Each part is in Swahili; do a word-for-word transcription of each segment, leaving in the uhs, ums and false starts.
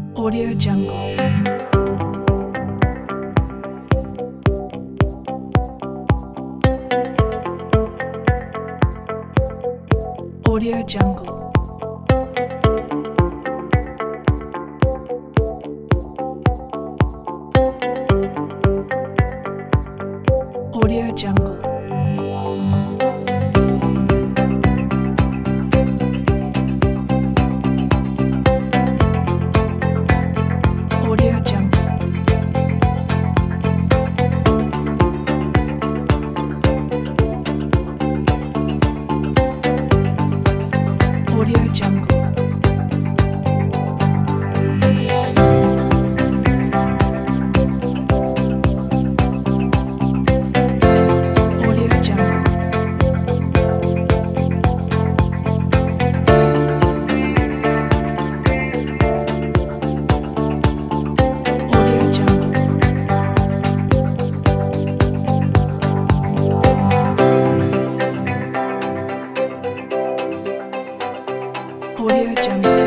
Audio Jungle. Audio Jungle. Audio Jungle. Audio Jungle. Audio Jungle. Audio Jungle.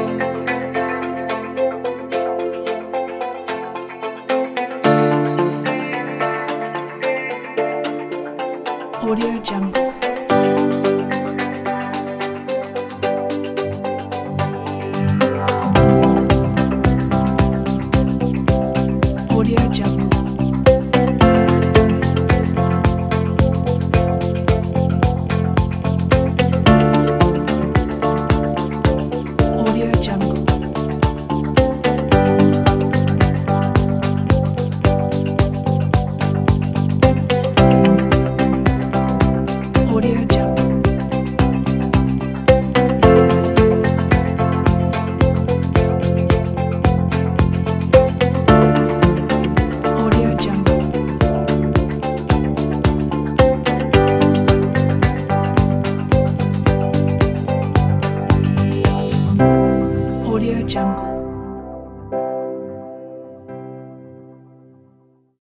Audio Jungle. Audio Jungle. Audio Jungle. Audio Jungle. Audio Jungle. Audio Jungle.